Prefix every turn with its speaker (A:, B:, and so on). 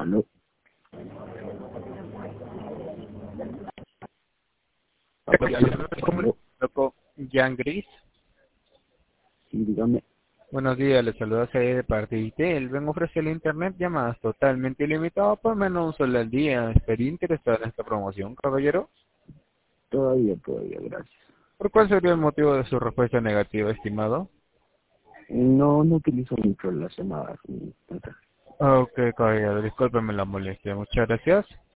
A: ¿Aló? ¿Aló?
B: Loco, Jan Gris.
A: Sí, dígame.
B: Buenos días, les saluda Said de parte de ITEL. Vengo a ofrecerle internet llamadas totalmente ilimitadas por menos un solo al día. ¿Estaría interesado en esta promoción, caballero?
A: Todavía, gracias.
B: ¿Por cuál sería el motivo de su respuesta negativa, estimado?
A: No utilizo mucho las llamadas.
B: Ok, caballero, discúlpeme la molestia. Muchas gracias.